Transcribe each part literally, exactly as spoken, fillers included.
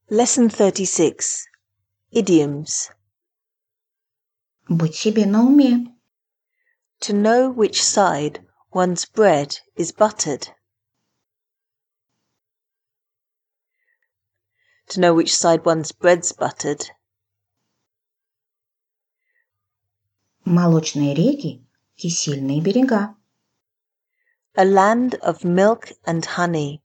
Lesson thirty-six. Idioms. Будь себе на уме. To know which side one's bread is buttered. To know which side one's bread's buttered. Молочные реки, кисельные берега. A land of milk and honey.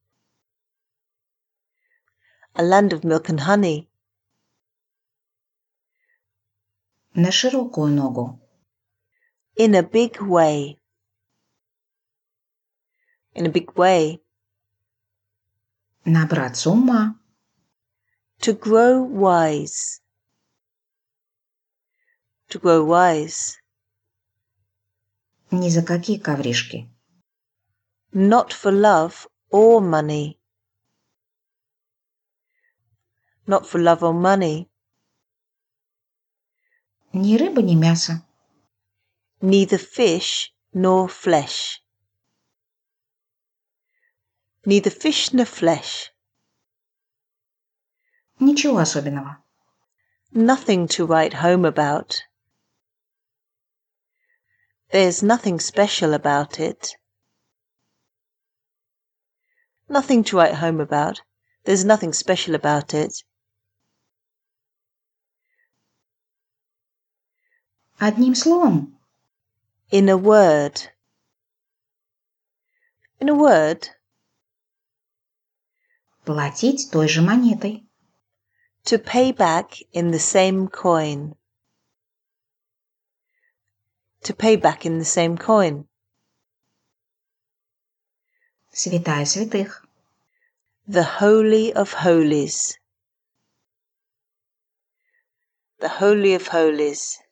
A land of milk and honey. На широкую ногу. In a big way. In a big way. Набраться ума. To grow wise. To grow wise. Ни за какие ковришки. Not for love or money. Not for love or money. Ни рыба, ни мясо. Neither fish nor flesh. Neither fish nor flesh. Ничего особенного. Nothing to write home about. There's nothing special about it. Nothing to write home about. There's nothing special about it. Одним словом. In a word. In a word. Платить той же монетой. To pay back in the same coin. To pay back in the same coin. Святая святых. The Holy of Holies. The Holy of Holies.